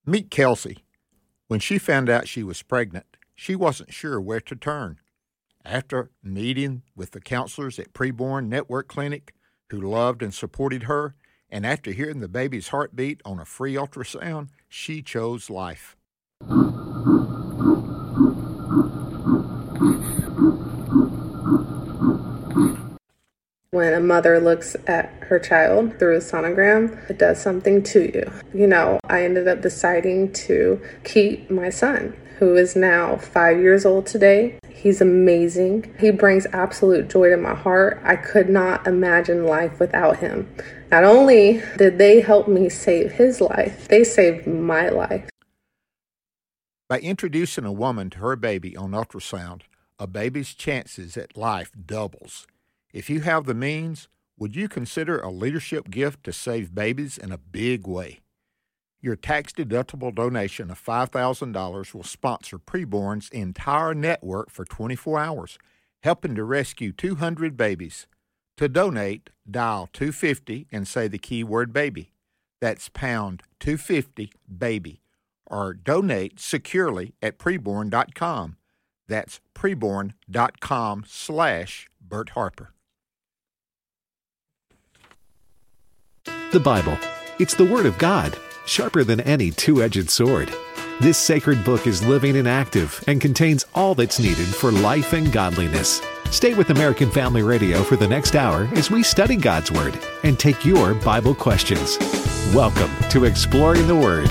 Meet Kelsey. When she found out she was pregnant, she wasn't sure where to turn. After meeting with the counselors at Preborn Network Clinic, who loved and supported her, and after hearing the baby's heartbeat on a free ultrasound, she chose life. When a mother looks at her child through a sonogram, it does something to you. I ended up deciding to keep my son, who is now 5 years old today. He's amazing. He brings absolute joy to my heart. I could not imagine life without him. Not only did they help me save his life, they saved my life. By introducing a woman to her baby on ultrasound, a baby's chances at life doubles. If you have the means, would you consider a leadership gift to save babies in a big way? Your tax-deductible donation of $5,000 will sponsor Preborn's entire network for 24 hours, helping to rescue 200 babies. To donate, dial 250 and say the keyword baby. That's pound 250 baby. Or donate securely at preborn.com. That's preborn.com/Bert Harper. The Bible. It's the Word of God, sharper than any two-edged sword. This sacred book is living and active and contains all that's needed for life and godliness. Stay with American Family Radio for the next hour as we study God's Word and take your Bible questions. Welcome to Exploring the Word.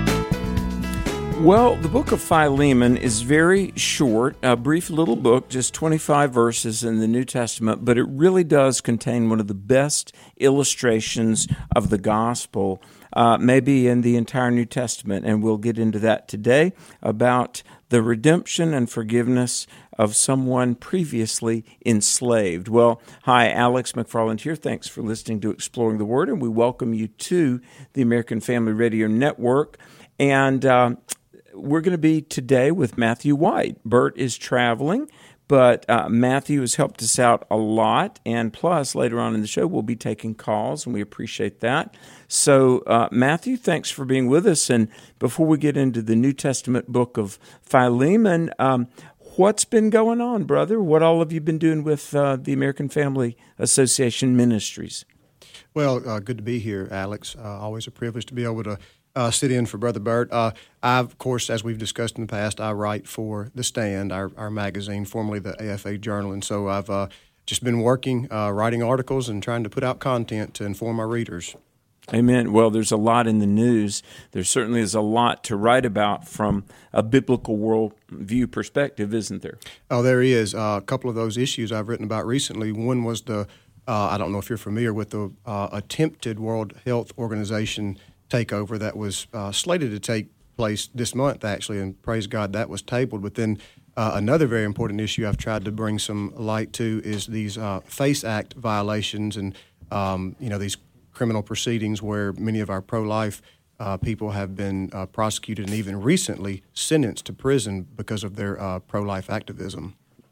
Well, the book of Philemon is very short, a brief little book, just 25 verses in the New Testament, but it really does contain one of the best illustrations of the gospel, maybe in the entire New Testament, and we'll get into that today, about the redemption and forgiveness of someone previously enslaved. Well, hi, Alex McFarland here. Thanks for listening to Exploring the Word, and we welcome you to the American Family Radio Network. And we're going to be today with Matthew White. Bert is traveling, but Matthew has helped us out a lot, and plus, later on in the show, we'll be taking calls, and we appreciate that. So, Matthew, thanks for being with us, and before we get into the New Testament book of Philemon, what's been going on, brother? What all have you been doing with the American Family Association Ministries? Well, good to be here, Alex. Always a privilege to be able to sit in for Brother Bert. I, of course, as we've discussed in the past, I write for The Stand, our magazine, formerly the AFA Journal, and so I've just been working, writing articles and trying to put out content to inform my readers. Amen. Well, there's a lot in the news. There certainly is a lot to write about from a biblical worldview perspective, isn't there? Oh, there is. A couple of those issues I've written about recently. One was I don't know if you're familiar with the attempted World Health Organization takeover that was slated to take place this month, actually, and praise God that was tabled. But then another very important issue I've tried to bring some light to is these FACE Act violations and, these criminal proceedings where many of our pro-life people have been prosecuted and even recently sentenced to prison because of their pro-life activism.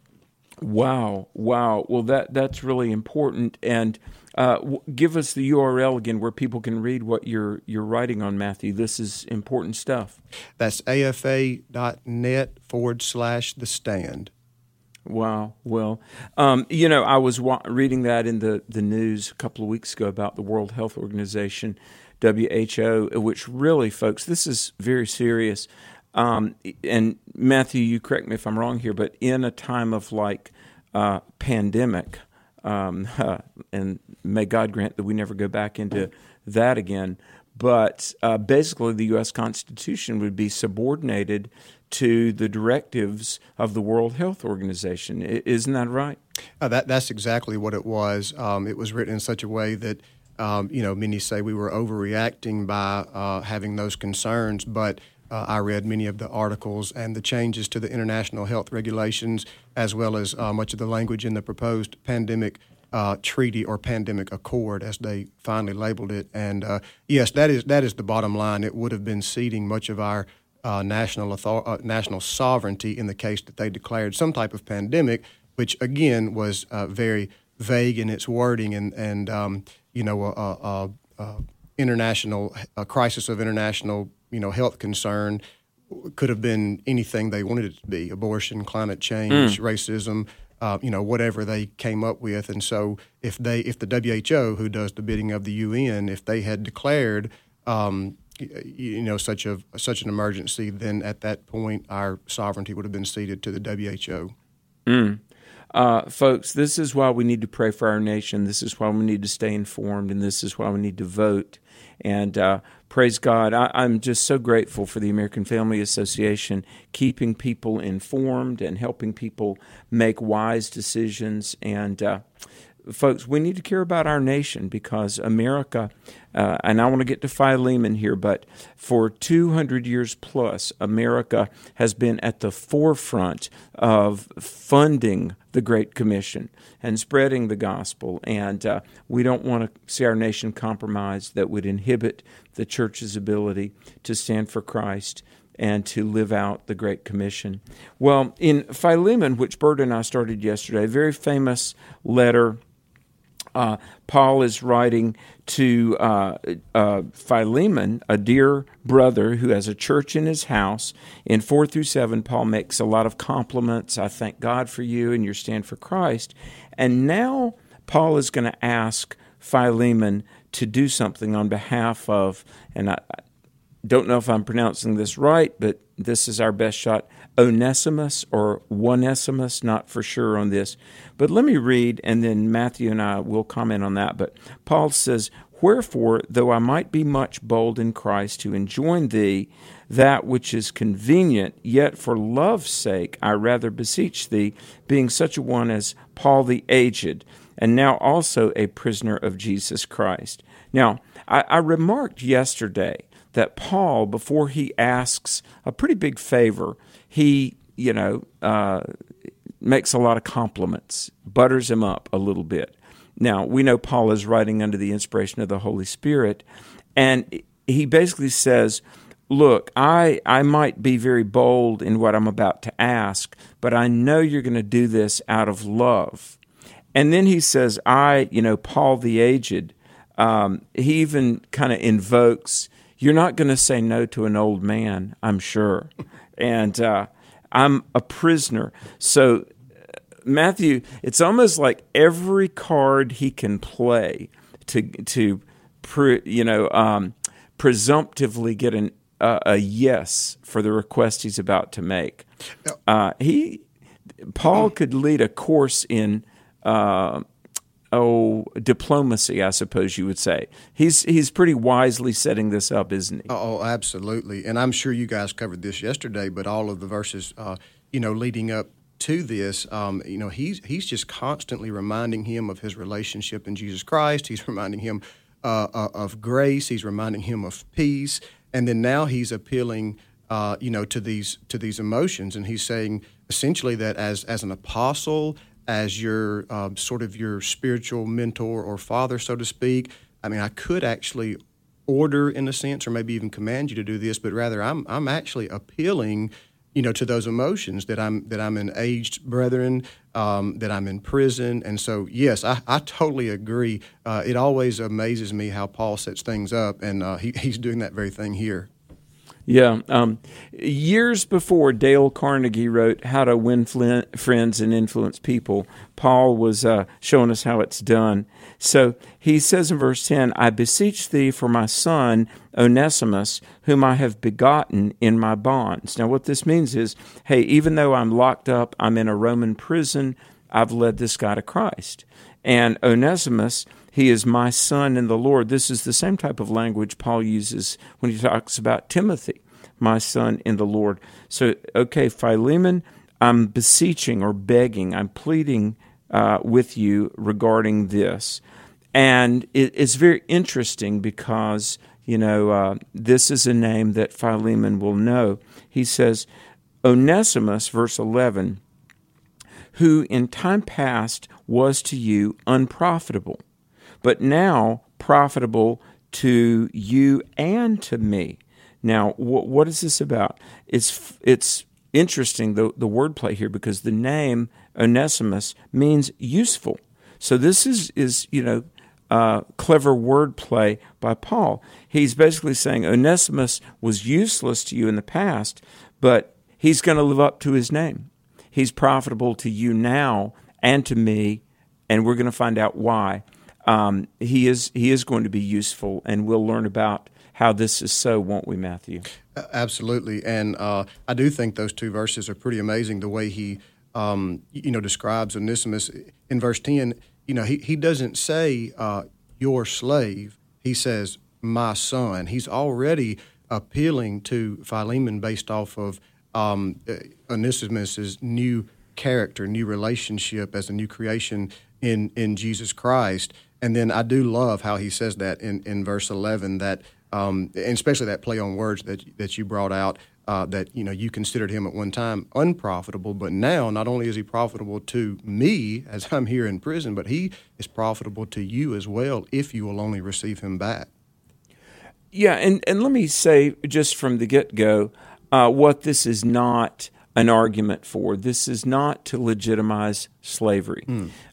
Wow. Well, that's really important. And give us the URL again where people can read what you're writing on, Matthew. This is important stuff. That's afa.net/The Stand. Wow. Well, I was reading that in the news a couple of weeks ago about the World Health Organization, WHO, which really, folks, this is very serious. And Matthew, you correct me if I'm wrong here, but in a time of pandemic, and may God grant that we never go back into that again, but basically the U.S. Constitution would be subordinated to the directives of the World Health Organization. Isn't that right? That's exactly what it was. It was written in such a way that, many say we were overreacting by having those concerns, but I read many of the articles and the changes to the international health regulations, as well as much of the language in the proposed pandemic treaty or pandemic accord, as they finally labeled it. And yes, that is the bottom line. It would have been ceding much of our national sovereignty in the case that they declared some type of pandemic, which again was very vague in its wording a crisis of international health concern could have been anything they wanted it to be: abortion, climate change, racism, whatever they came up with. And so if the WHO, who does the bidding of the UN, if they had declared such an emergency, then at that point our sovereignty would have been ceded to the WHO. Folks, this is why we need to pray for our nation. This is why we need to stay informed, and this is why we need to vote. And praise God, I'm just so grateful for the American Family Association keeping people informed and helping people make wise decisions. And folks, we need to care about our nation because America, and I want to get to Philemon here, but for 200 years plus, America has been at the forefront of funding the Great Commission and spreading the gospel. And we don't want to see our nation compromised that would inhibit the church's ability to stand for Christ and to live out the Great Commission. Well, in Philemon, which Bert and I started yesterday, a very famous letter, Paul is writing to Philemon, a dear brother who has a church in his house. In 4-7, Paul makes a lot of compliments. I thank God for you and your stand for Christ. And now Paul is going to ask Philemon to do something on behalf of, and I don't know if I'm pronouncing this right, but this is our best shot, Onesimus or Onesimus, not for sure on this. But let me read, and then Matthew and I will comment on that. But Paul says, "Wherefore, though I might be much bold in Christ to enjoin thee that which is convenient, yet for love's sake I rather beseech thee, being such a one as Paul the aged, and now also a prisoner of Jesus Christ." Now, I remarked yesterday that Paul, before he asks a pretty big favor, he, makes a lot of compliments, butters him up a little bit. Now, we know Paul is writing under the inspiration of the Holy Spirit, and he basically says, look, I might be very bold in what I'm about to ask, but I know you're going to do this out of love. And then he says, Paul the aged, he even kind of invokes, you're not going to say no to an old man, I'm sure. And I'm a prisoner. So, Matthew, it's almost like every card he can play to presumptively get a yes for the request he's about to make. Paul could lead a course in diplomacy, I suppose you would say. He's pretty wisely setting this up, isn't he? Oh, absolutely. And I'm sure you guys covered this yesterday, but all of the verses, leading up to this, he's just constantly reminding him of his relationship in Jesus Christ. He's reminding him of grace. He's reminding him of peace. And then now he's appealing, to these emotions. And he's saying essentially that as an apostle, as your sort of your spiritual mentor or father, so to speak, I could actually order in a sense, or maybe even command you to do this, but rather I'm actually appealing, to those emotions that I'm an aged brethren, that I'm in prison. And so, yes, I totally agree. It always amazes me how Paul sets things up, and he's doing that very thing here. Yeah. Years before Dale Carnegie wrote How to Win Friends and Influence People, Paul was showing us how it's done. So he says in verse 10, I beseech thee for my son Onesimus, whom I have begotten in my bonds. Now what this means is, hey, even though I'm locked up, I'm in a Roman prison, I've led this guy to Christ. And Onesimus, he is my son in the Lord. This is the same type of language Paul uses when he talks about Timothy, my son in the Lord. So, okay, Philemon, I'm beseeching or begging, I'm pleading with you regarding this. And it's very interesting because, this is a name that Philemon will know. He says, Onesimus, verse 11, who in time past was to you unprofitable, but now profitable to you and to me. Now, what is this about? It's interesting, the wordplay here, because the name Onesimus means useful. So this is clever wordplay by Paul. He's basically saying Onesimus was useless to you in the past, but he's going to live up to his name. He's profitable to you now and to me, and we're going to find out why. He is going to be useful, and we'll learn about how this is so, won't we, Matthew? Absolutely, and I do think those two verses are pretty amazing. The way he, describes Onesimus in verse 10. He doesn't say your slave. He says my son. He's already appealing to Philemon based off of Onesimus's new character, new relationship as a new creation in Jesus Christ. And then I do love how he says that in verse 11, that and especially that play on words that you brought out, that you considered him at one time unprofitable, but now not only is he profitable to me as I'm here in prison, but he is profitable to you as well if you will only receive him back. Yeah, and let me say just from the get-go what this is not an argument for. This is not to legitimize slavery.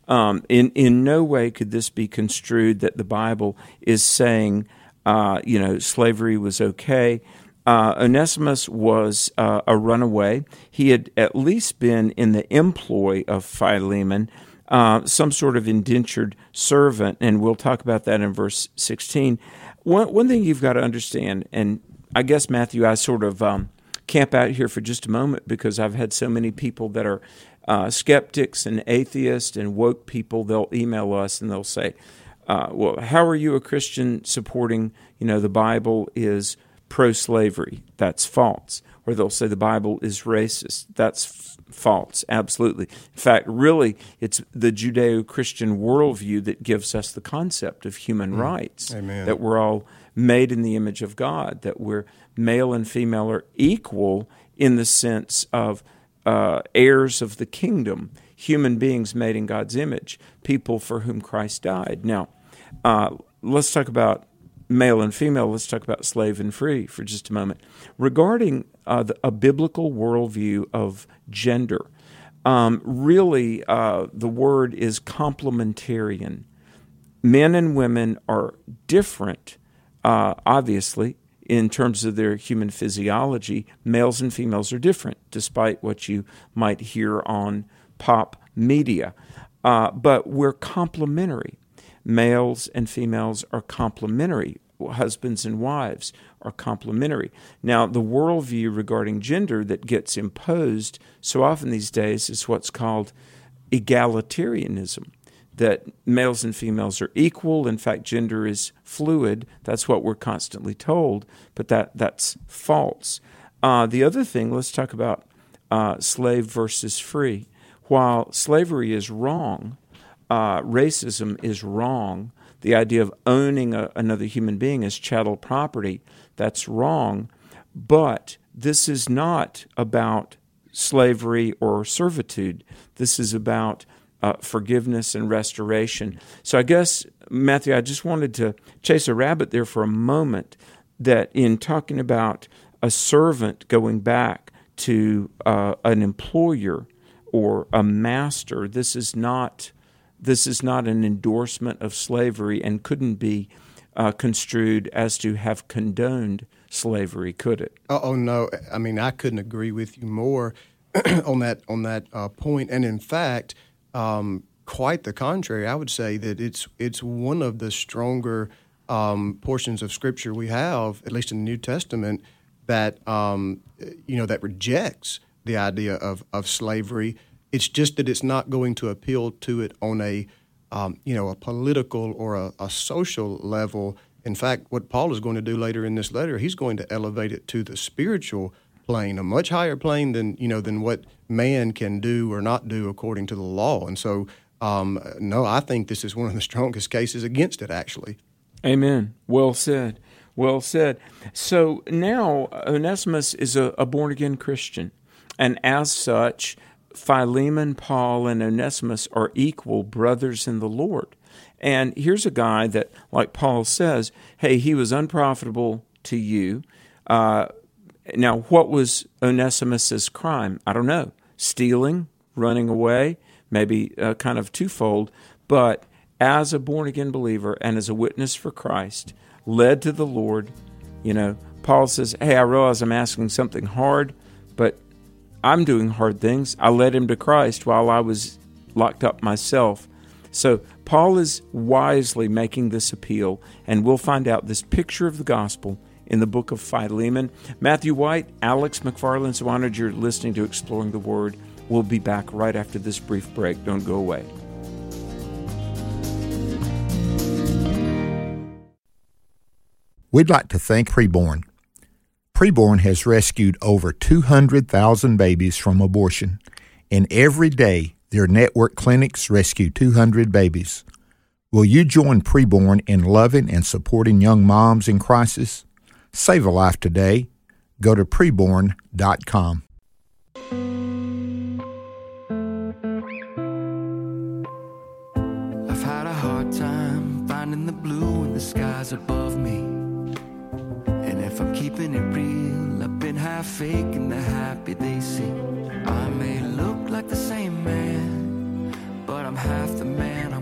In no way could this be construed that the Bible is saying, slavery was okay. Onesimus was a runaway. He had at least been in the employ of Philemon, some sort of indentured servant, and we'll talk about that in verse 16. One thing you've got to understand, and I guess, Matthew, I sort of camp out here for just a moment because I've had so many people that are skeptics and atheists and woke people. They'll email us and they'll say, well, how are you a Christian supporting, the Bible is pro-slavery? That's false. Or they'll say the Bible is racist. That's false, absolutely. In fact, really, it's the Judeo-Christian worldview that gives us the concept of human rights. Amen. That we're all made in the image of God, that we're male and female are equal in the sense of heirs of the kingdom, human beings made in God's image, people for whom Christ died. Now, let's talk about male and female. Let's talk about slave and free for just a moment. Regarding a biblical worldview of gender, really the word is complementarian. Men and women are different, obviously, in terms of their human physiology. Males and females are different, despite what you might hear on pop media. But we're complementary. Males and females are complementary. Husbands and wives are complementary. Now, the worldview regarding gender that gets imposed so often these days is what's called egalitarianism, that males and females are equal. In fact, gender is fluid. That's what we're constantly told, but that's false. The other thing, let's talk about slave versus free. While slavery is wrong, racism is wrong. The idea of owning another human being as chattel property, that's wrong. But this is not about slavery or servitude. This is about forgiveness and restoration. So I guess, Matthew, I just wanted to chase a rabbit there for a moment, that in talking about a servant going back to an employer or a master, this is not an endorsement of slavery and couldn't be construed as to have condoned slavery, could it? Oh no, I mean, I couldn't agree with you more on that point. And in fact, quite the contrary. I would say that it's one of the stronger portions of Scripture we have, at least in the New Testament, that that rejects the idea of slavery. It's just that it's not going to appeal to it on a political or a social level. In fact, what Paul is going to do later in this letter, he's going to elevate it to the spiritual plane, a much higher plane than what man can do or not do according to the law. And so, no, I think this is one of the strongest cases against it, actually. Amen. Well said. Well said. So now Onesimus is a born-again Christian, and as such, Philemon, Paul, and Onesimus are equal brothers in the Lord. And here's a guy that, like Paul says, hey, he was unprofitable to you. Now, what was Onesimus's crime? I don't know. Stealing, running away, maybe kind of twofold. But as a born-again believer and as a witness for Christ, led to the Lord. Paul says, hey, I realize I'm asking something hard, but I'm doing hard things. I led him to Christ while I was locked up myself. So Paul is wisely making this appeal, and we'll find out this picture of the gospel in the book of Philemon. Matthew White, Alex McFarland, so honored you're listening to Exploring the Word. We'll be back right after this brief break. Don't go away. We'd like to thank Preborn. Preborn has rescued over 200,000 babies from abortion, and every day their network clinics rescue 200 babies. Will you join Preborn in loving and supporting young moms in crisis? Save a life today. Go to preborn.com. I've had a hard time finding the blue in the skies above me. And if I'm keeping it real, I've been half faking the happy they see. I may look like the same man, but I'm half the man I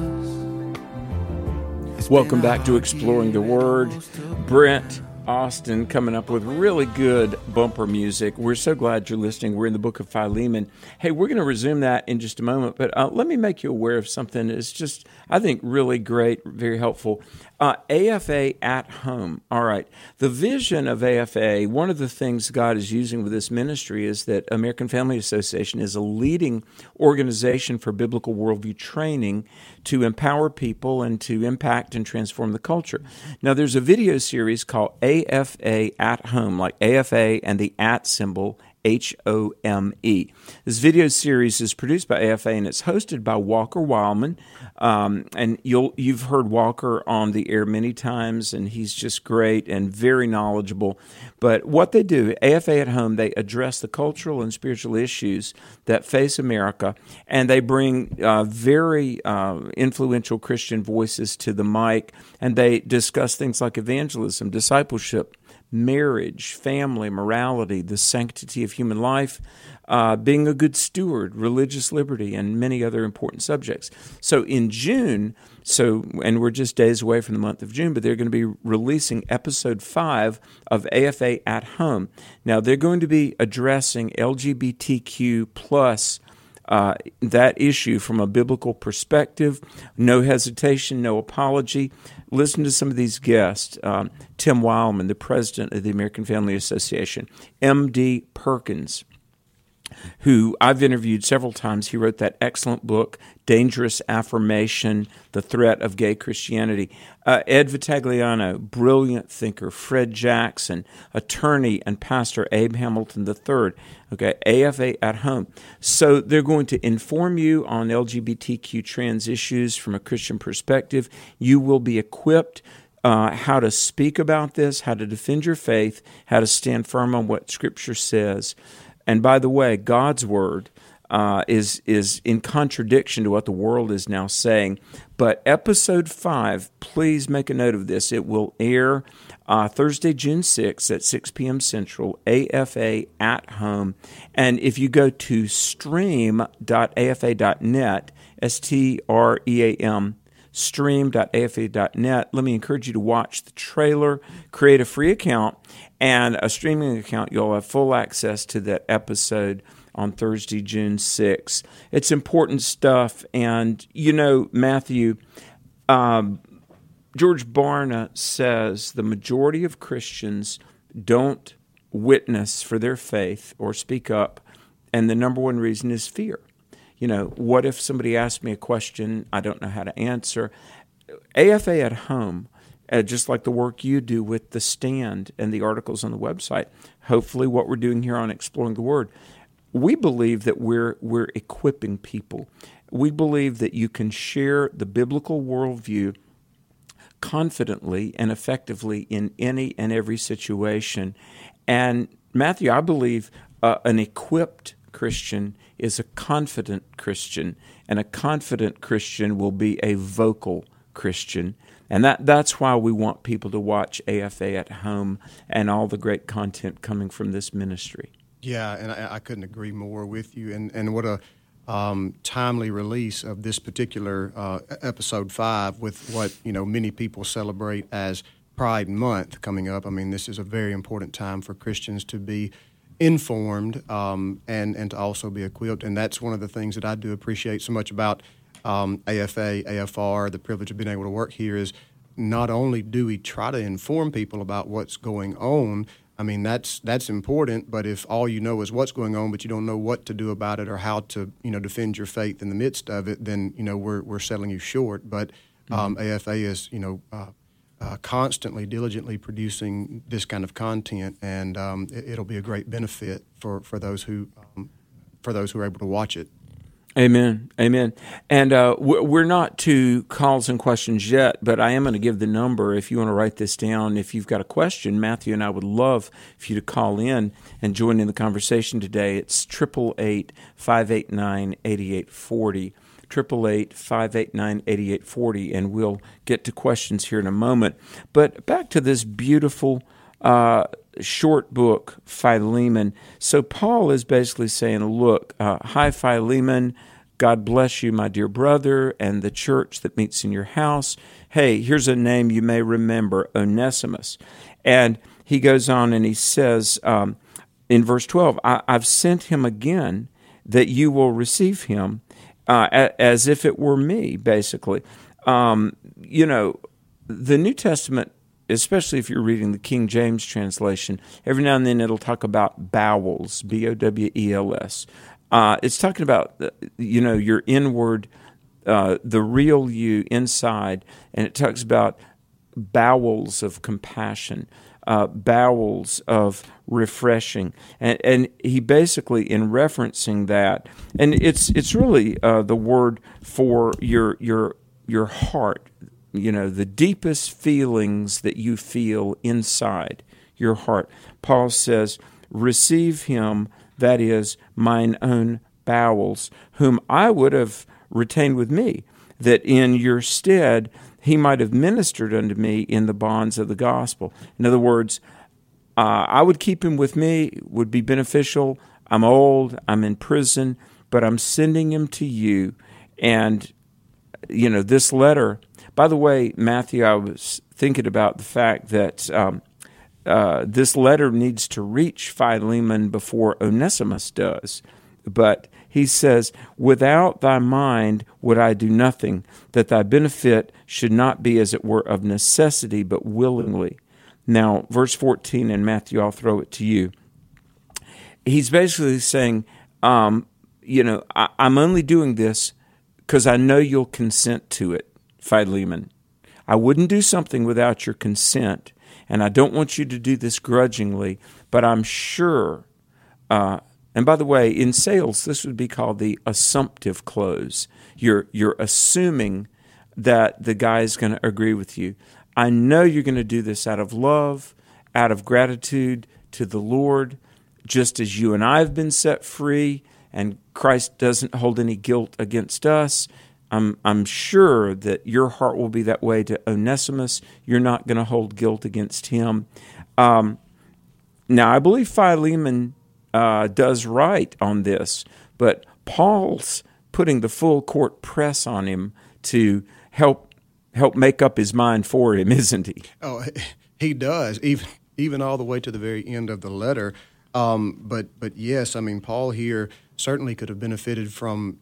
was. Welcome back to Exploring the Word. Brent Austin coming up with really good bumper music. We're so glad you're listening. We're in the book of Philemon. Hey, we're going to resume that in just a moment, but let me make you aware of something that's just, I think, really great, very helpful. AFA at Home. All right. The vision of AFA, one of the things God is using with this ministry is that American Family Association is a leading organization for biblical worldview training to empower people and to impact and transform the culture. Now, there's a video series called AFA at Home, like AFA and the at symbol, HOME. This video series is produced by AFA and it's hosted by Walker Wildman. And you've heard Walker on the air many times, and he's just great and very knowledgeable. But what they do, AFA at Home, they address the cultural and spiritual issues that face America, and they bring very influential Christian voices to the mic, and they discuss things like evangelism, discipleship, marriage, family, morality, the sanctity of human life, being a good steward, religious liberty, and many other important subjects. So in June, and we're just days away from the month of June, but they're going to be releasing episode 5 of AFA at Home. Now, they're going to be addressing LGBTQ plus that issue from a biblical perspective. No hesitation, no apology. Listen to some of these guests. Tim Wildman, the president of the American Family Association. M.D. Perkins, who I've interviewed several times. He wrote that excellent book, Dangerous Affirmation, The Threat of Gay Christianity. Ed Vitagliano, brilliant thinker. Fred Jackson, attorney and pastor Abe Hamilton III. Okay, AFA at Home. So they're going to inform you on LGBTQ trans issues from a Christian perspective. You will be equipped how to speak about this, how to defend your faith, how to stand firm on what Scripture says. And by the way, God's Word is in contradiction to what the world is now saying. But episode 5, please make a note of this. It will air Thursday, June 6th at 6 p.m. Central, AFA at Home. And if you go to stream.afa.net, STREAM, stream.afa.net, let me encourage you to watch the trailer, create a free account, and a streaming account. You'll have full access to that episode on Thursday, June 6th. It's important stuff. And, Matthew, George Barna says the majority of Christians don't witness for their faith or speak up, and the number one reason is fear. What if somebody asks me a question I don't know how to answer? AFA at Home, just like the work you do with The Stand and the articles on the website, hopefully what we're doing here on Exploring the Word, we believe that we're equipping people. We believe that you can share the biblical worldview confidently and effectively in any and every situation. And Matthew, I believe an equipped Christian is a confident Christian, and a confident Christian will be a vocal Christian. And that's why we want people to watch AFA at Home and all the great content coming from this ministry. Yeah, and I couldn't agree more with you. And what a timely release of this particular episode 5 with what many people celebrate as Pride Month coming up. I mean, this is a very important time for Christians to be informed and to also be equipped, and that's one of the things that I do appreciate so much about AFA, AFR, the privilege of being able to work here is not only do we try to inform people about what's going on, I mean, that's important, but if all you know is what's going on, but you don't know what to do about it or how to, defend your faith in the midst of it, then, we're selling you short. But AFA is, constantly, diligently producing this kind of content, and it'll be a great benefit for those who are able to watch it. Amen. Amen. And we're not to calls and questions yet, but I am going to give the number if you want to write this down. If you've got a question, Matthew and I would love for you to call in and join in the conversation today. It's 888-589-8840. 888-589-8840, and we'll get to questions here in a moment. But back to this beautiful short book, Philemon. So Paul is basically saying, look, hi, Philemon, God bless you, my dear brother, and the church that meets in your house. Hey, here's a name you may remember, Onesimus. And he goes on and he says in verse 12, I've sent him again that you will receive him as if it were me, basically. The New Testament, especially if you're reading the King James translation, every now and then it'll talk about bowels, B-O-W-E-L-S. It's talking about, your inward, the real you inside, and it talks about bowels of compassion, bowels of refreshing, and he basically, in referencing that, and it's really the word for your heart. The deepest feelings that you feel inside your heart. Paul says, receive him, that is, mine own bowels, whom I would have retained with me, that in your stead he might have ministered unto me in the bonds of the gospel. In other words, I would keep him with me, would be beneficial. I'm old, I'm in prison, but I'm sending him to you. And, this letter... By the way, Matthew, I was thinking about the fact that this letter needs to reach Philemon before Onesimus does. But he says, without thy mind would I do nothing, that thy benefit should not be as it were of necessity, but willingly. Now, verse 14 in Matthew, I'll throw it to you. He's basically saying, I'm only doing this because I know you'll consent to it. Philemon, I wouldn't do something without your consent, and I don't want you to do this grudgingly, but I'm sure, and by the way, in sales, this would be called the assumptive clause. You're assuming that the guy is going to agree with you. I know you're going to do this out of love, out of gratitude to the Lord, just as you and I have been set free, and Christ doesn't hold any guilt against us. I'm sure that your heart will be that way to Onesimus. You're not going to hold guilt against him. Now, I believe Philemon does right on this, but Paul's putting the full court press on him to help make up his mind for him, isn't he? Oh, he does, even all the way to the very end of the letter. But yes, I mean, Paul here certainly could have benefited from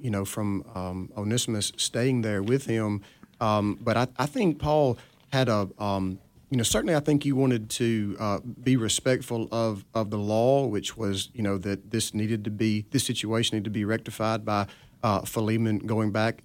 Onesimus staying there with him. But I think Paul had certainly I think he wanted to be respectful of the law, which was, that this situation needed to be rectified by Onesimus going back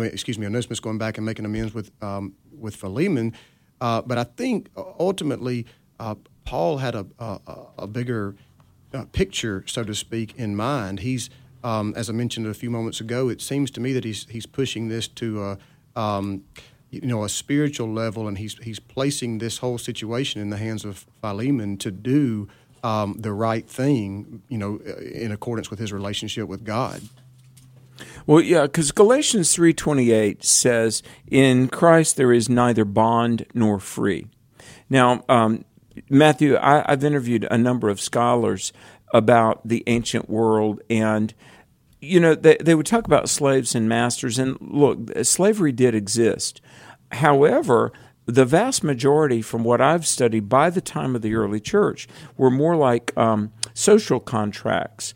and making amends with Philemon. But I think ultimately Paul had a bigger picture, so to speak, in mind. He's, as I mentioned a few moments ago, it seems to me that he's pushing this to a spiritual level, and he's placing this whole situation in the hands of Philemon to do the right thing, in accordance with his relationship with God. Well, yeah, because Galatians 3:28 says, "In Christ there is neither bond nor free." Now, Matthew, I've interviewed a number of scholars about the ancient world, and they would talk about slaves and masters, and look, slavery did exist. However, the vast majority, from what I've studied, by the time of the early church, were more like social contracts,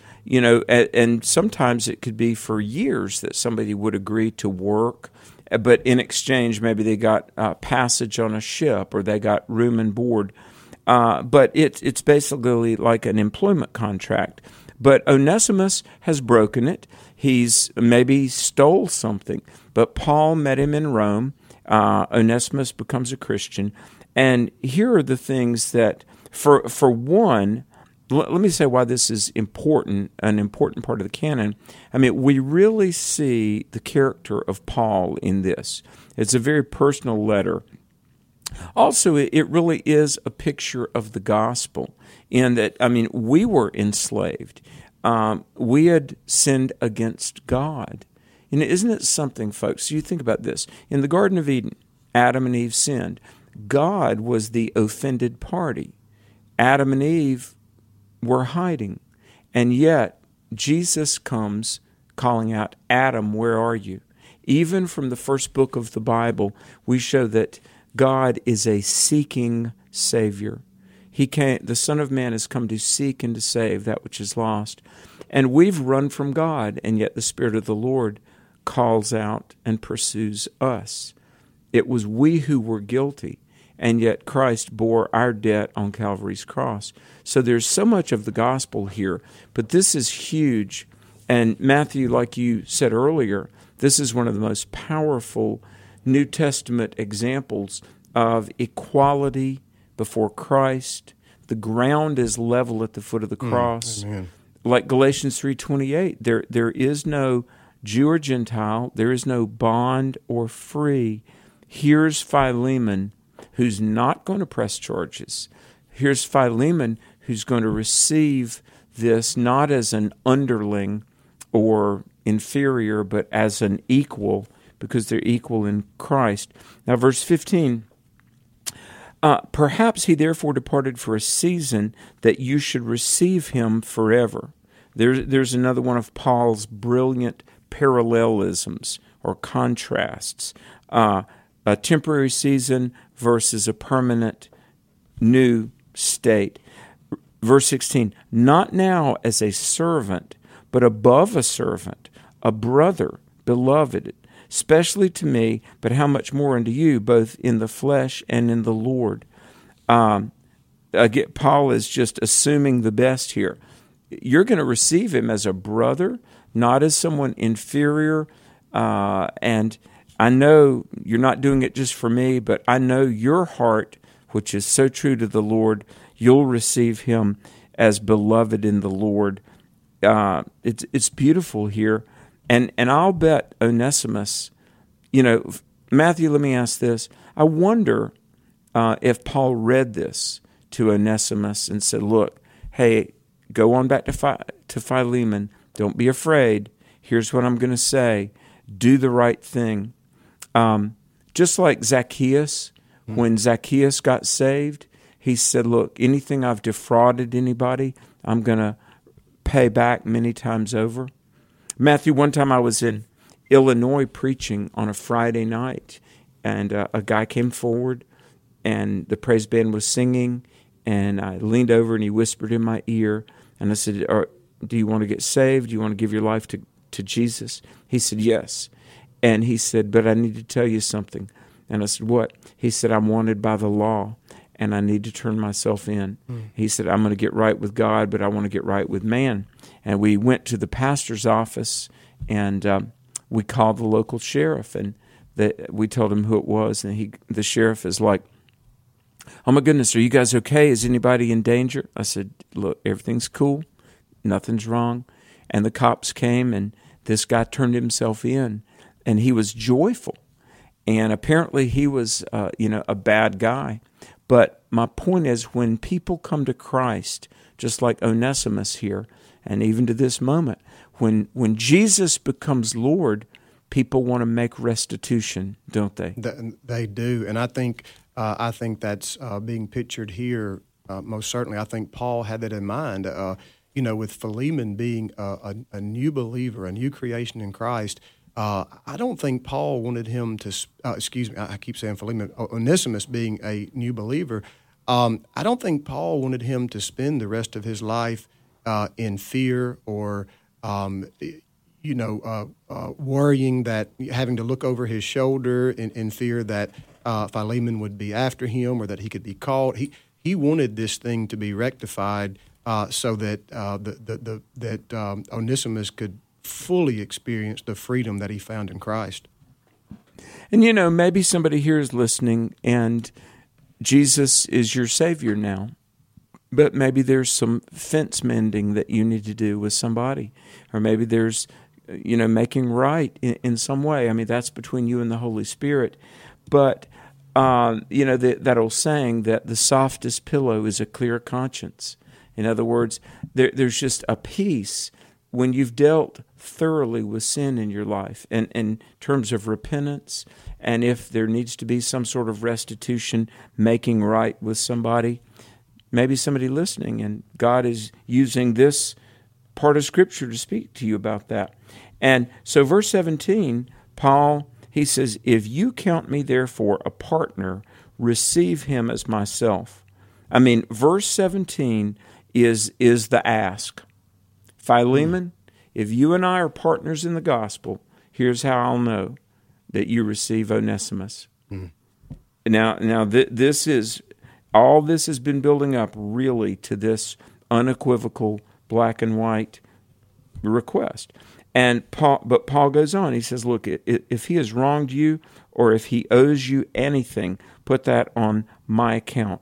and sometimes it could be for years that somebody would agree to work, but in exchange, maybe they got passage on a ship or they got room and board. But it's basically like an employment contract. But Onesimus has broken it. He's maybe stole something, but Paul met him in Rome. Onesimus becomes a Christian. And here are the things that, for one, let me say why this is important, an important part of the canon. I mean, we really see the character of Paul in this. It's a very personal letter. Also, it really is a picture of the gospel in that, we were enslaved. We had sinned against God. And isn't it something, folks? You think about this. In the Garden of Eden, Adam and Eve sinned. God was the offended party. Adam and Eve were hiding. And yet, Jesus comes calling out, Adam, where are you? Even from the first book of the Bible, we show that God is a seeking Savior. The Son of Man has come to seek and to save that which is lost. And we've run from God, and yet the Spirit of the Lord calls out and pursues us. It was we who were guilty, and yet Christ bore our debt on Calvary's cross. So there's so much of the gospel here, but this is huge. And Matthew, like you said earlier, this is one of the most powerful New Testament examples of equality before Christ. The ground is level at the foot of the cross. Amen. Like Galatians 3:28, there is no Jew or Gentile, there is no bond or free. Here's Philemon, who's not going to press charges. Here's Philemon, who's going to receive this not as an underling or inferior, but as an equal, because they're equal in Christ. Now, verse 15, perhaps he therefore departed for a season that you should receive him forever. There's another one of Paul's brilliant parallelisms or contrasts. A temporary season versus a permanent new state. Verse 16, not now as a servant, but above a servant, a brother, beloved, especially to me, but how much more unto you, both in the flesh and in the Lord. Again, Paul is just assuming the best here. You're going to receive him as a brother, not as someone inferior. And I know you're not doing it just for me, but I know your heart, which is so true to the Lord, you'll receive him as beloved in the Lord. It's beautiful here. And I'll bet Onesimus, Matthew, let me ask this. I wonder if Paul read this to Onesimus and said, look, hey, go on back to Philemon. Don't be afraid. Here's what I'm going to say. Do the right thing. Just like Zacchaeus, when Zacchaeus got saved, he said, look, anything I've defrauded anybody, I'm going to pay back many times over. Matthew, one time I was in Illinois preaching on a Friday night, and a guy came forward, and the praise band was singing, and I leaned over and he whispered in my ear, and I said, do you want to get saved? Do you want to give your life to Jesus? He said, yes. And he said, but I need to tell you something. And I said, what? He said, I'm wanted by the law, and I need to turn myself in. He said, I'm going to get right with God, but I want to get right with man. And we went to the pastor's office, and we called the local sheriff, and we told him who it was, and the sheriff is like, oh my goodness, are you guys okay? Is anybody in danger? I said, look, everything's cool. Nothing's wrong. And the cops came, and this guy turned himself in, and he was joyful. And apparently he was, a bad guy. But my point is, when people come to Christ, just like Onesimus here, and even to this moment, when Jesus becomes Lord, people want to make restitution, don't they? They do, and I think that's being pictured here. Most certainly, I think Paul had that in mind. with Philemon being a new believer, a new creation in Christ, I don't think Paul wanted him to, I keep saying Philemon, Onesimus being a new believer, I don't think Paul wanted him to spend the rest of his life in fear or, worrying that, having to look over his shoulder in fear that Philemon would be after him or that he could be caught. He wanted this thing to be rectified so that that Onesimus could fully experience the freedom that he found in Christ. And maybe somebody here is listening and Jesus is your Savior now, but maybe there's some fence mending that you need to do with somebody, or maybe there's, making right in some way. I mean, that's between you and the Holy Spirit. But, that old saying that the softest pillow is a clear conscience. In other words, there's just a peace when you've dealt thoroughly with sin in your life, and in terms of repentance, and if there needs to be some sort of restitution, making right with somebody, maybe somebody listening, and God is using this part of Scripture to speak to you about that. And so verse 17, Paul, he says, if you count me therefore a partner, receive him as myself. I mean, verse 17 is the ask. Philemon, if you and I are partners in the gospel, here's how I'll know that you receive Onesimus. Now, this is, all this has been building up really to this unequivocal black and white request. But Paul goes on. He says, look, if he has wronged you or if he owes you anything, put that on my account.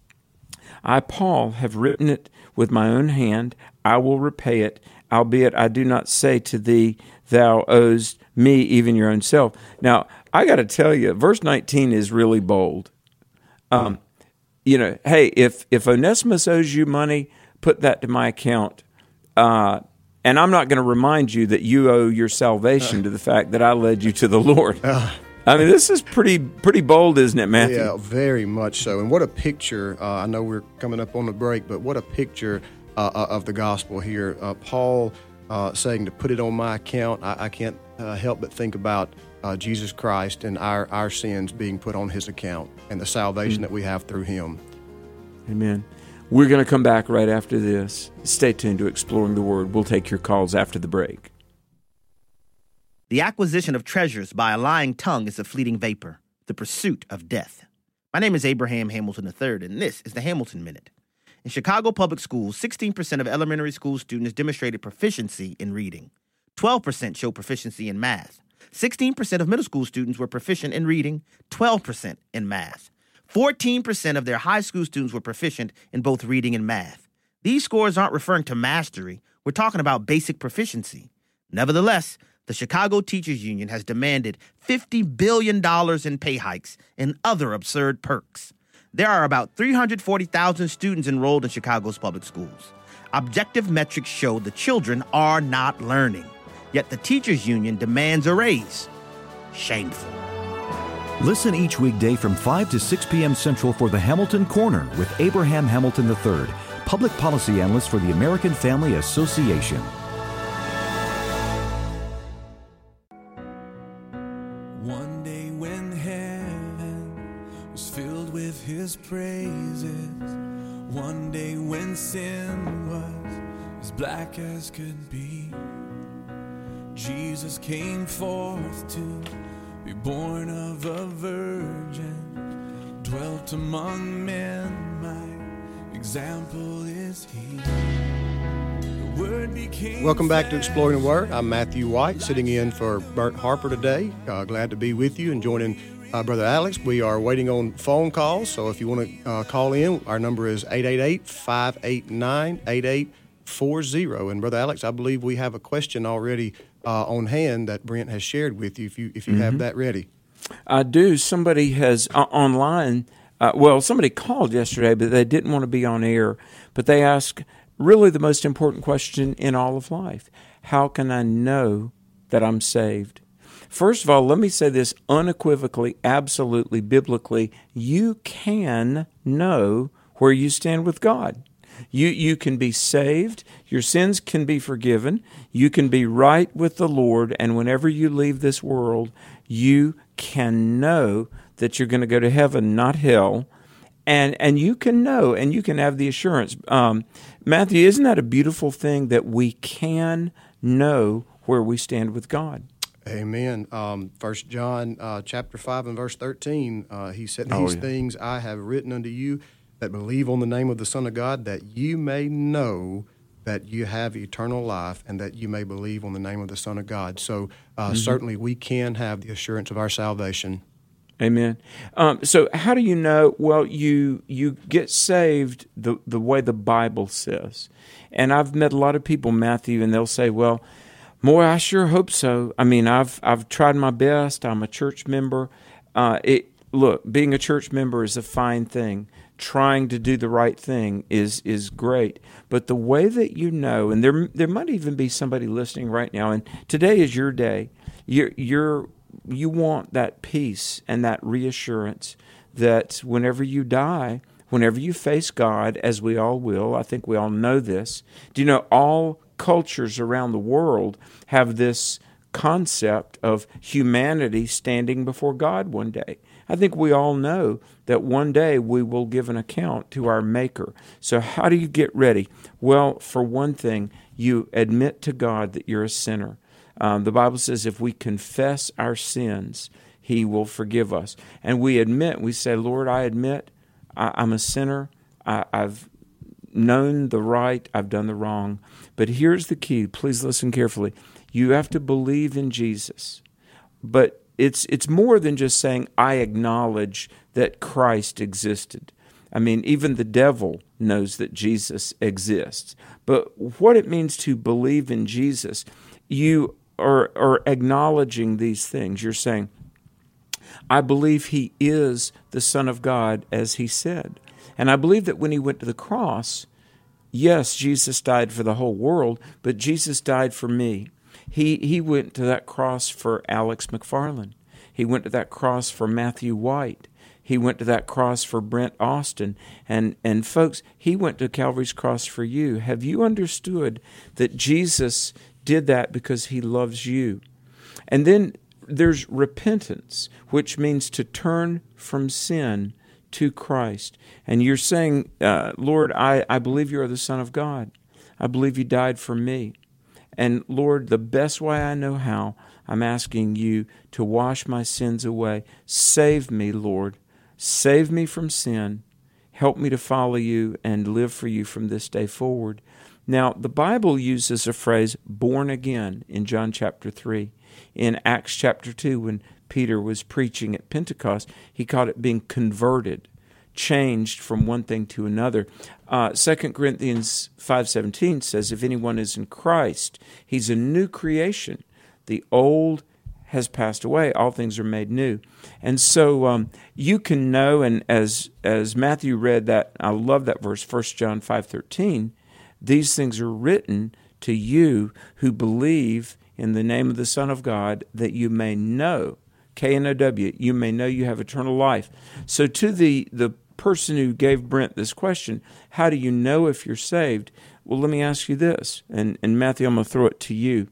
I, Paul, have written it with my own hand. I will repay it, albeit I do not say to thee, thou owest me even your own self. Now, I got to tell you, verse 19 is really bold. Hey, if Onesimus owes you money, put that to my account. And I'm not going to remind you that you owe your salvation to the fact that I led you to the Lord. I mean, this is pretty bold, isn't it, Matthew? Yeah, very much so. And what a picture. I know we're coming up on the break, but what a picture of the gospel here. Paul saying to put it on my account. I can't help but think about Jesus Christ and our sins being put on his account and the salvation that we have through him. Amen. We're going to come back right after this. Stay tuned to Exploring the Word. We'll take your calls after the break. The acquisition of treasures by a lying tongue is a fleeting vapor, the pursuit of death. My name is Abraham Hamilton III, and this is the Hamilton Minute. In Chicago public schools, 16% of elementary school students demonstrated proficiency in reading. 12% showed proficiency in math. 16% of middle school students were proficient in reading, 12% in math. 14% of their high school students were proficient in both reading and math. These scores aren't referring to mastery. We're talking about basic proficiency. Nevertheless, the Chicago Teachers Union has demanded $50 billion in pay hikes and other absurd perks. There are about 340,000 students enrolled in Chicago's public schools. Objective metrics show the children are not learning, yet the Teachers Union demands a raise. Shameful. Listen each weekday from 5 to 6 p.m. Central for the Hamilton Corner with Abraham Hamilton III, Public Policy Analyst for the American Family Association. One day when heaven was filled with his praises, one day when sin was as black as could be, Jesus came forth to be born of a virgin, dwelt among men, my example is he. The word became Welcome back to Exploring the Word. I'm Matthew White, sitting in for Bert Harper today. Glad to be with you and joining Brother Alex. We are waiting on phone calls, so if you want to call in, our number is 888-589-8840. And Brother Alex, I believe we have a question already on hand that Brent has shared with you, if you have that ready. I do. Somebody has online, somebody called yesterday, but they didn't want to be on air. But they asked really the most important question in all of life. How can I know that I'm saved? First of all, let me say this unequivocally, absolutely, biblically. You can know where you stand with God. You can be saved. Your sins can be forgiven. You can be right with the Lord. And whenever you leave this world, you can know that you're going to go to heaven, not hell. And you can know, and you can have the assurance. Matthew, isn't that a beautiful thing that we can know where we stand with God? Amen. 1 John chapter 5 and verse 13, he said, These things I have written unto you that believe on the name of the Son of God, that you may know that you have eternal life, and that you may believe on the name of the Son of God. So certainly we can have the assurance of our salvation. Amen. So how do you know? Well, you get saved the way the Bible says. And I've met a lot of people, Matthew, and they'll say, well, boy, I sure hope so. I mean, I've tried my best. I'm a church member. Look, being a church member is a fine thing. Trying to do the right thing is great. But the way that you know, and there might even be somebody listening right now, and today is your day. You want that peace and that reassurance that whenever you die, whenever you face God, as we all will, I think we all know this. Do you know all cultures around the world have this concept of humanity standing before God one day? I think we all know that one day we will give an account to our Maker. So how do you get ready? Well, for one thing, you admit to God that you're a sinner. The Bible says if we confess our sins, He will forgive us. And we say, Lord, I admit I'm a sinner. I've known the right, I've done the wrong. But here's the key. Please listen carefully. You have to believe in Jesus. But it's more than just saying, I acknowledge that Christ existed. I mean, even the devil knows that Jesus exists. But what it means to believe in Jesus, you are acknowledging these things. You're saying, I believe He is the Son of God, as He said. And I believe that when He went to the cross, yes, Jesus died for the whole world, but Jesus died for me. He went to that cross for Alex McFarland. He went to that cross for Matthew White. He went to that cross for Brent Austin. And folks, He went to Calvary's cross for you. Have you understood that Jesus did that because He loves you? And then there's repentance, which means to turn from sin to Christ. And you're saying, Lord, I believe You are the Son of God. I believe You died for me. And Lord, the best way I know how, I'm asking You to wash my sins away. Save me, Lord. Save me from sin. Help me to follow You and live for You from this day forward. Now, the Bible uses a phrase, born again, in John chapter 3. In Acts chapter 2, when Peter was preaching at Pentecost, he called it being converted, changed from one thing to another. 2 Corinthians 5:17 says, if anyone is in Christ, he's a new creation. The old has passed away. All things are made new. And so you can know, and as Matthew read that, I love that verse, 1 John 5:13, these things are written to you who believe in the name of the Son of God, that you may know, K-N-O-W, you may know you have eternal life. So to the person who gave Brent this question, how do you know if you're saved? Well, let me ask you this, and Matthew, I'm going to throw it to you.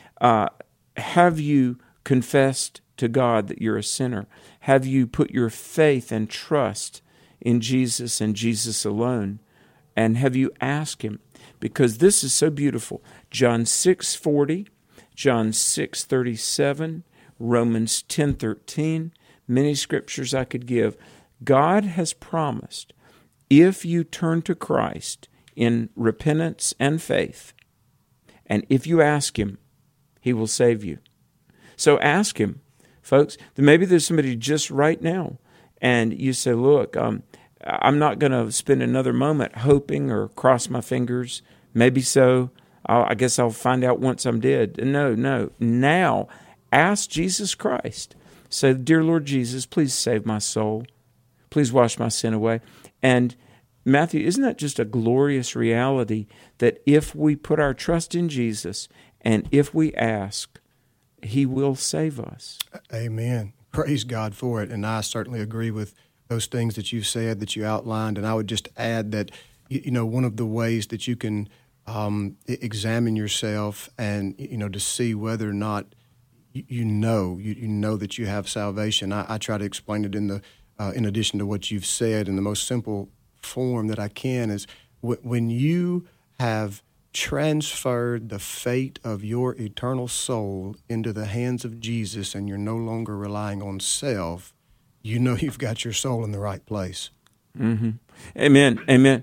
Have you confessed to God that you're a sinner? Have you put your faith and trust in Jesus and Jesus alone? And have you asked Him? Because this is so beautiful. John 6:40, John 6:37, Romans 10:13, many scriptures I could give. God has promised, if you turn to Christ in repentance and faith, and if you ask Him, He will save you. So ask Him, folks. Maybe there's somebody just right now, and you say, look, I'm not going to spend another moment hoping or cross my fingers. Maybe so. I guess I'll find out once I'm dead. No. Now, ask Jesus Christ. Say, dear Lord Jesus, please save my soul. Please wash my sin away. And Matthew, isn't that just a glorious reality that if we put our trust in Jesus and if we ask, He will save us? Amen. Praise God for it. And I certainly agree with those things that you said, that you outlined. And I would just add that, one of the ways that you can examine yourself and, to see whether or not you know that you have salvation. I try to explain it in addition to what you've said in the most simple form that I can is when you have transferred the fate of your eternal soul into the hands of Jesus and you're no longer relying on self, you've got your soul in the right place. Mm-hmm. Amen. Amen.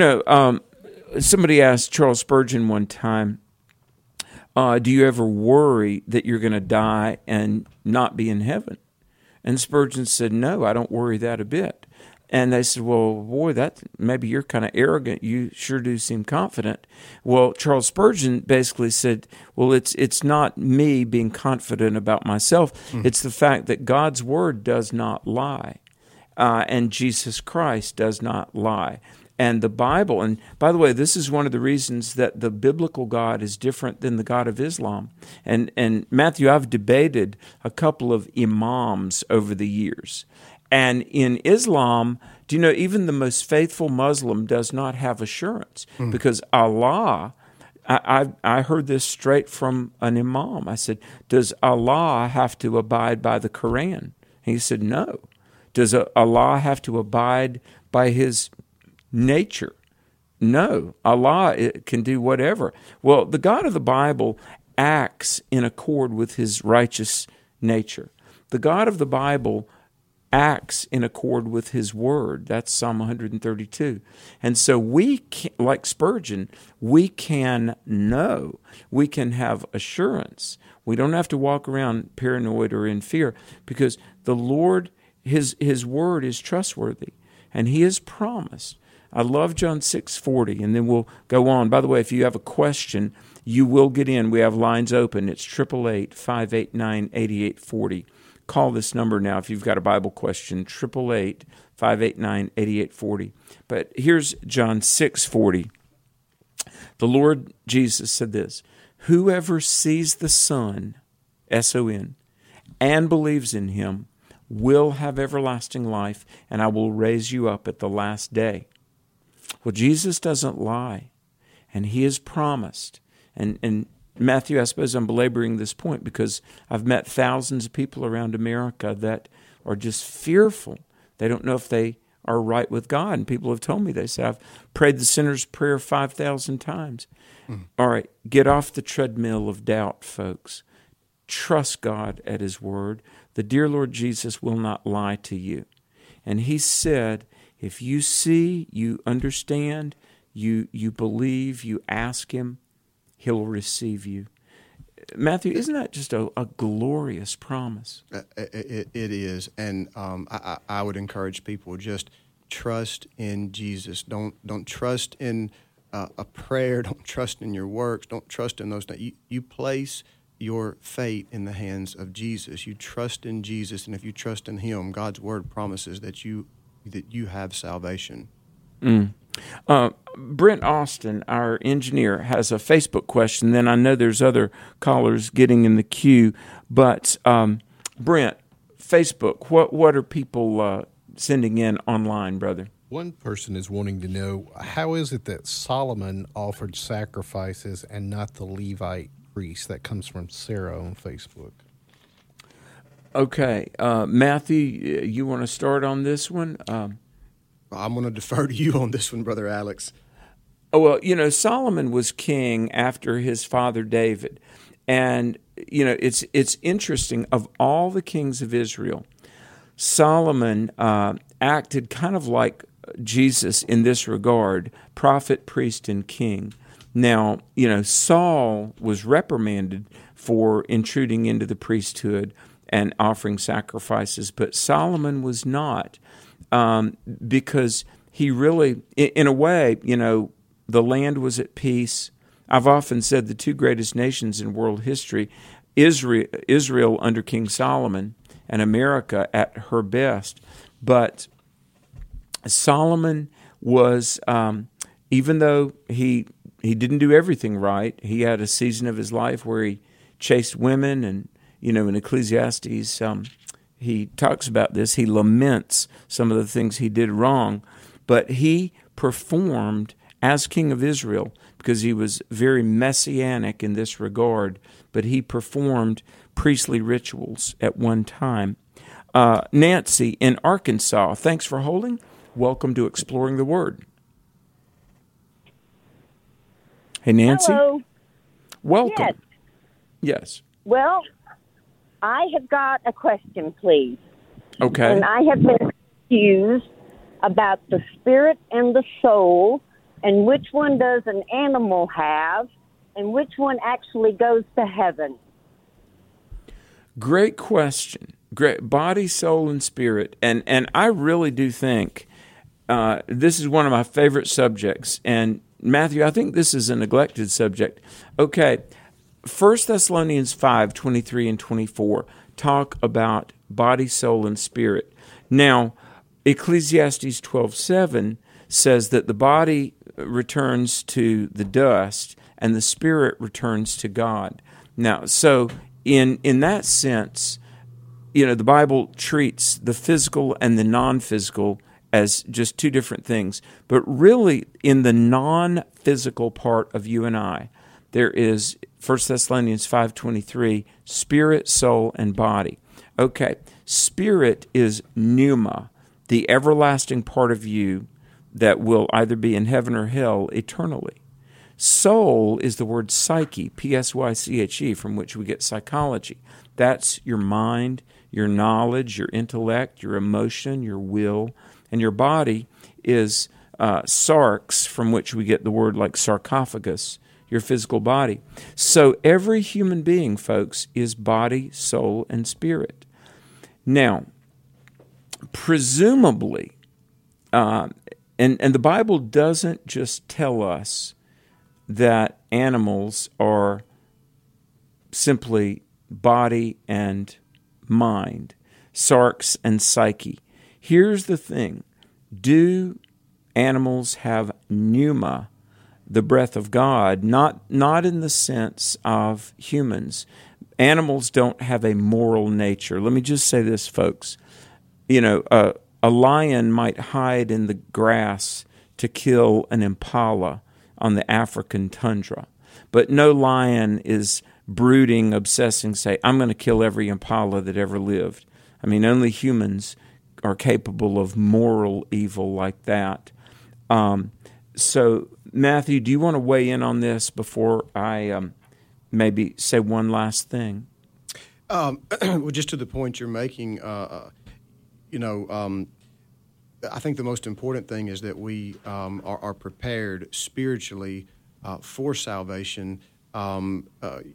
Somebody asked Charles Spurgeon one time, do you ever worry that you're going to die and not be in heaven? And Spurgeon said, no, I don't worry that a bit. And they said, well, boy, maybe you're kind of arrogant. You sure do seem confident. Well, Charles Spurgeon basically said, well, it's not me being confident about myself. It's the fact that God's word does not lie, and Jesus Christ does not lie. And the Bible, and by the way, this is one of the reasons that the biblical God is different than the God of Islam. And Matthew, I've debated a couple of imams over the years. And in Islam, do you know, even the most faithful Muslim does not have assurance because Allah, I heard this straight from an imam. I said, does Allah have to abide by the Quran? And he said, no. Does Allah have to abide by his nature? No. Allah can do whatever. Well, the God of the Bible acts in accord with his righteous nature. The God of the Bible acts in accord with his word. That's Psalm 132. And so we can, like Spurgeon, we can know, we can have assurance. We don't have to walk around paranoid or in fear because the Lord, his word is trustworthy and he has promised. I love John 6:40, and then we'll go on. By the way, if you have a question, you will get in. We have lines open. It's 888-589-8840. Call this number now if you've got a Bible question, 888-589-8840. But here's John 6:40. The Lord Jesus said this, whoever sees the Son, S-O-N, and believes in him will have everlasting life, and I will raise you up at the last day. Well, Jesus doesn't lie, and he has promised. And Matthew, I suppose I'm belaboring this point because I've met thousands of people around America that are just fearful. They don't know if they are right with God. And people have told me, they say, I've prayed the sinner's prayer 5,000 times. All right, get off the treadmill of doubt, folks. Trust God at his word. The dear Lord Jesus will not lie to you. And he said, if you see, you understand, you believe, you ask him, he'll receive you. Matthew, isn't that just a glorious promise? It is, and I would encourage people, just trust in Jesus. Don't trust in a prayer. Don't trust in your works. Don't trust in those things. You place your fate in the hands of Jesus. You trust in Jesus, and if you trust in him, God's word promises that you have salvation. Brent Austin, our engineer, has a Facebook question. Then I know there's other callers getting in the queue. But Brent, Facebook, what are people sending in online, brother? One person is wanting to know, how is it that Solomon offered sacrifices and not the Levite priest? That comes from Sarah on Facebook. Okay. Matthew, you want to start on this one? I'm going to defer to you on this one, Brother Alex. Oh, well, Solomon was king after his father David. And, it's interesting. Of all the kings of Israel, Solomon acted kind of like Jesus in this regard, prophet, priest, and king. Now, Saul was reprimanded for intruding into the priesthood and offering sacrifices, but Solomon was not. Because he really, in a way, the land was at peace. I've often said the two greatest nations in world history, Israel under King Solomon and America at her best. But Solomon was, even though he didn't do everything right, he had a season of his life where he chased women, and, in Ecclesiastes, he talks about this. He laments some of the things he did wrong, but he performed as king of Israel, because he was very messianic in this regard, but he performed priestly rituals at one time. Nancy in Arkansas, thanks for holding. Welcome to Exploring the Word. Hey, Nancy. Hello. Welcome. Yes. Yes. Well, I have got a question, please. Okay. And I have been confused about the spirit and the soul, and which one does an animal have, and which one actually goes to heaven. Great question. Great. Body, soul, and spirit. And I really do think this is one of my favorite subjects. And Matthew, I think this is a neglected subject. Okay, 1 Thessalonians 5:23 and 24 talk about body, soul, and spirit. Now, Ecclesiastes 12:7 says that the body returns to the dust and the spirit returns to God. Now, so in that sense, the Bible treats the physical and the non-physical as just two different things. But really, in the non-physical part of you and I, there is 1 Thessalonians 5:23, spirit, soul, and body. Okay, spirit is pneuma, the everlasting part of you that will either be in heaven or hell eternally. Soul is the word psyche, P-S-Y-C-H-E, from which we get psychology. That's your mind, your knowledge, your intellect, your emotion, your will. And your body is sarx, from which we get the word like sarcophagus, your physical body. So every human being, folks, is body, soul, and spirit. Now, presumably, and the Bible doesn't just tell us that animals are simply body and mind, sarx and psyche. Here's the thing. Do animals have pneuma, the breath of God? Not in the sense of humans. Animals don't have a moral nature. Let me just say this, folks. A lion might hide in the grass to kill an impala on the African tundra, but no lion is brooding, obsessing, say, I'm going to kill every impala that ever lived. I mean, only humans are capable of moral evil like that. So, Matthew, do you want to weigh in on this before I maybe say one last thing? Well, just to the point you're making, I think the most important thing is that we are prepared spiritually for salvation, and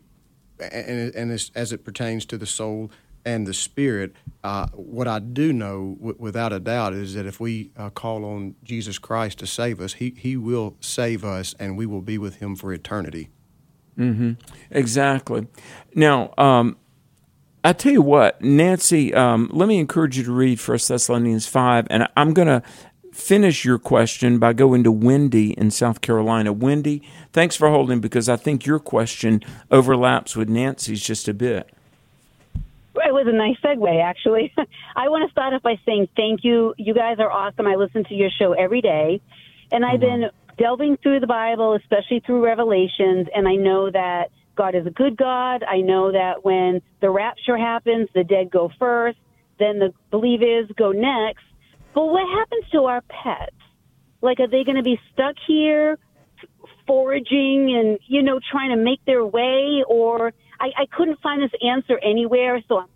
as it pertains to the soul and the spirit. What I do know without a doubt is that if we call on Jesus Christ to save us, He will save us, and we will be with Him for eternity. Mm-hmm. Exactly. Now, I tell you what, Nancy, let me encourage you to read 1 Thessalonians 5, and I'm going to finish your question by going to Wendy in South Carolina. Wendy, thanks for holding, because I think your question overlaps with Nancy's just a bit. It was a nice segue, actually. I want to start off by saying thank you. You guys are awesome. I listen to your show every day, and I've been delving through the Bible, especially through Revelations, and I know that God is a good God. I know that when the rapture happens, the dead go first, then the believers go next. But what happens to our pets? Like, are they going to be stuck here foraging and, trying to make their way? Or I couldn't find this answer anywhere, so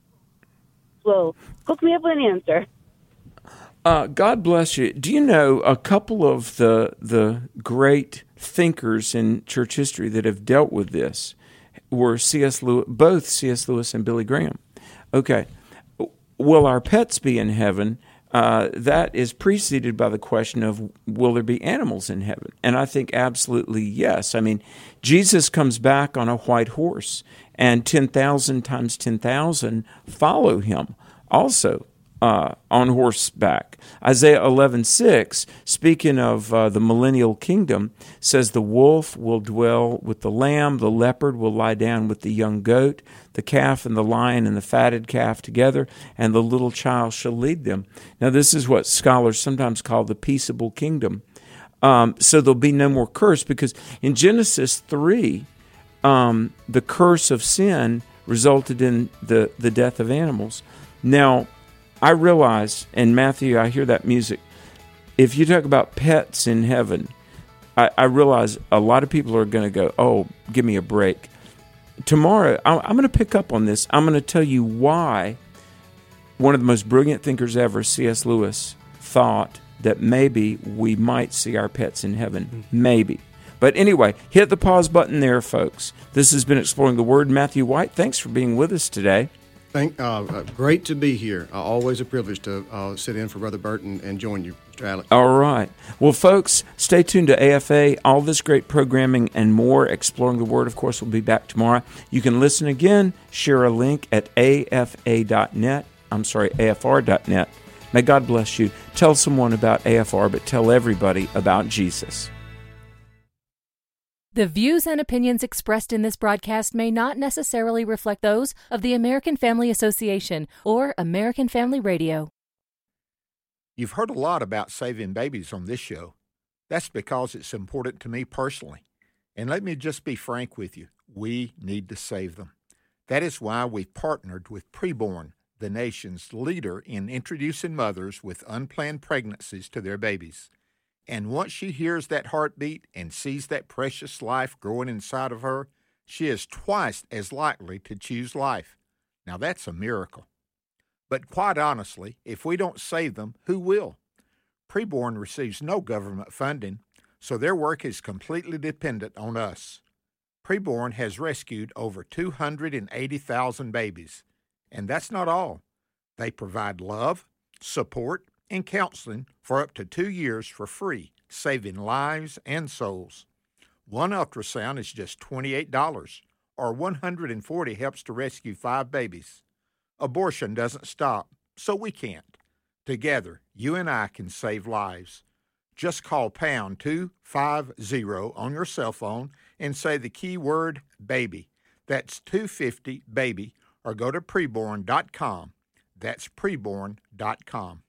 hook me up with an answer. God bless you. Do you know a couple of the great thinkers in church history that have dealt with this were both C.S. Lewis and Billy Graham? Okay. Will our pets be in heaven? That is preceded by the question of, will there be animals in heaven? And I think absolutely yes. I mean, Jesus comes back on a white horse, and 10,000 times 10,000 follow him also on horseback. Isaiah 11:6, speaking of the millennial kingdom, says the wolf will dwell with the lamb, the leopard will lie down with the young goat, the calf and the lion and the fatted calf together, and the little child shall lead them. Now, this is what scholars sometimes call the peaceable kingdom. So there'll be no more curse, because in Genesis 3, the curse of sin resulted in the death of animals. Now, I realize, and Matthew, I hear that music. If you talk about pets in heaven, I realize a lot of people are going to go, oh, give me a break. Tomorrow, I'm going to pick up on this. I'm going to tell you why one of the most brilliant thinkers ever, C.S. Lewis, thought that maybe we might see our pets in heaven. Maybe. But anyway, hit the pause button there, folks. This has been Exploring the Word. Matthew White, thanks for being with us today. Great to be here. Always a privilege to sit in for Brother Burton and join you, Mr. Alex. All right. Well, folks, stay tuned to AFA. All this great programming and more. Exploring the Word, of course, will be back tomorrow. You can listen again. Share a link at AFR.net. May God bless you. Tell someone about AFR, but tell everybody about Jesus. The views and opinions expressed in this broadcast may not necessarily reflect those of the American Family Association or American Family Radio. You've heard a lot about saving babies on this show. That's because it's important to me personally. And let me just be frank with you. We need to save them. That is why we've partnered with Preborn, the nation's leader in introducing mothers with unplanned pregnancies to their babies. And once she hears that heartbeat and sees that precious life growing inside of her, she is twice as likely to choose life. Now that's a miracle. But quite honestly, if we don't save them, who will? Preborn receives no government funding, so their work is completely dependent on us. Preborn has rescued over 280,000 babies. And that's not all. They provide love, support, and counseling for up to 2 years for free, saving lives and souls. One ultrasound is just $28, or $140 helps to rescue 5 babies. Abortion doesn't stop, so we can't. Together, you and I can save lives. Just call pound 250 on your cell phone and say the keyword baby. That's 250 baby, or go to preborn.com. That's preborn.com.